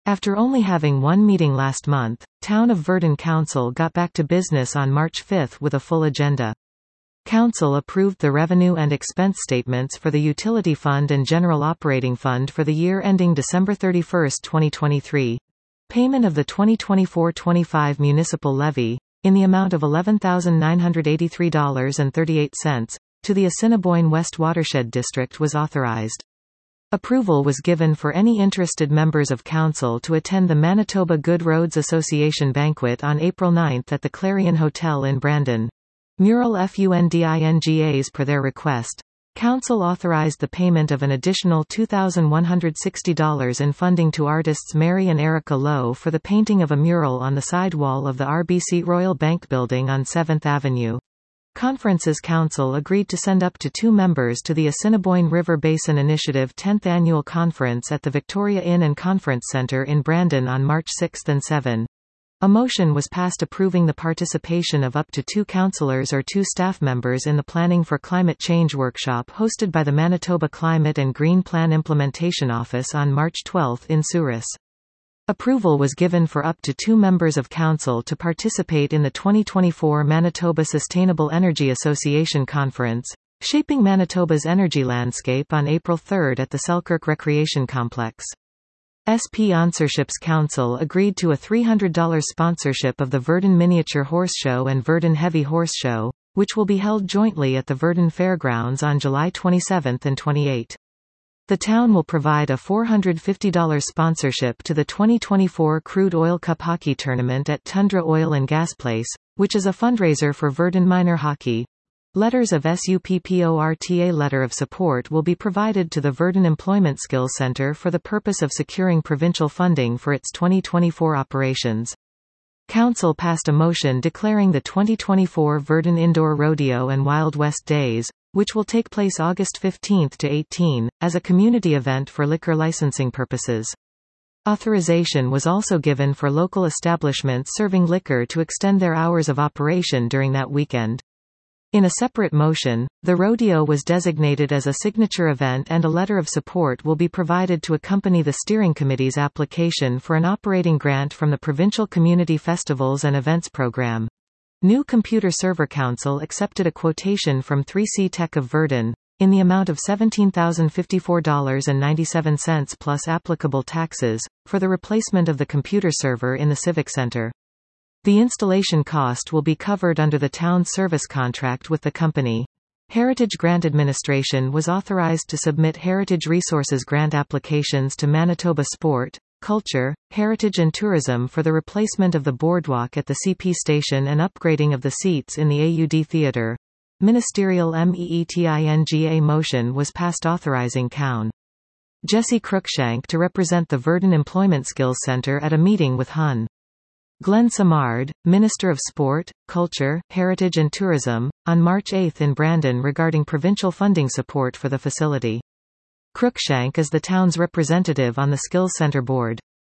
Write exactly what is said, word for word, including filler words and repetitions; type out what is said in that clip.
After only having one meeting last month, Town of Verdon Council got back to business on March fifth with a full agenda. Council approved the revenue and expense statements for the Utility Fund and General Operating Fund for the year ending December thirty-first, twenty twenty-three. Payment of the twenty twenty-four twenty-five municipal levy, in the amount of eleven thousand nine hundred eighty-three dollars and thirty-eight cents, to the Assiniboine West Watershed District was authorized. Approval was given for any interested members of Council to attend the Manitoba Good Roads Association banquet on April ninth at the Clarion Hotel in Brandon. Mural fundingas per their request. Council authorized the payment of an additional two thousand one hundred sixty dollars in funding to artists Mary and Erica Lowe for the painting of a mural on the side wall of the R B C Royal Bank Building on seventh Avenue. Conferences Council agreed to send up to two members to the Assiniboine River Basin Initiative tenth Annual Conference at the Victoria Inn and Conference Centre in Brandon on March sixth and seventh. A motion was passed approving the participation of up to two councillors or two staff members in the Planning for Climate Change workshop hosted by the Manitoba Climate and Green Plan Implementation Office on March twelfth in Souris. Approval was given for up to two members of Council to participate in the twenty twenty-four Manitoba Sustainable Energy Association Conference, Shaping Manitoba's Energy Landscape on April third at the Selkirk Recreation Complex. S P Sponsorships Council agreed to a three hundred dollars sponsorship of the Verdon Miniature Horse Show and Verdon Heavy Horse Show, which will be held jointly at the Verdon Fairgrounds on July twenty-seventh and twenty-eighth. The town will provide a four hundred fifty dollars sponsorship to the twenty twenty-four Crude Oil Cup Hockey Tournament at Tundra Oil and Gas Place, which is a fundraiser for Verdon Minor Hockey. Letters of support letter of support will be provided to the Verdon Employment Skills Centre for the purpose of securing provincial funding for its twenty twenty-four operations. Council passed a motion declaring the twenty twenty-four Verdon Indoor Rodeo and Wild West Days, which will take place August fifteenth to eighteenth, as a community event for liquor licensing purposes. Authorization was also given for local establishments serving liquor to extend their hours of operation during that weekend. In a separate motion, the rodeo was designated as a signature event and a letter of support will be provided to accompany the steering committee's application for an operating grant from the Provincial Community Festivals and Events Program. New Computer Server Council accepted a quotation from three C Tech of Verdon, in the amount of seventeen thousand fifty-four dollars and ninety-seven cents plus applicable taxes, for the replacement of the computer server in the Civic Center. The installation cost will be covered under the town's service contract with the company. Heritage Grant Administration was authorized to submit Heritage Resources grant applications to Manitoba Sport, Culture, Heritage and Tourism for the replacement of the boardwalk at the C P station and upgrading of the seats in the A U D Theatre. Ministerial MEETINGA motion was passed authorizing Coun. Jesse Cruikshank to represent the Verdon Employment Skills Centre at a meeting with Hun. Glenn Samard, Minister of Sport, Culture, Heritage and Tourism, on March eighth in Brandon regarding provincial funding support for the facility. Cruikshank is the town's representative on the Skills Centre board.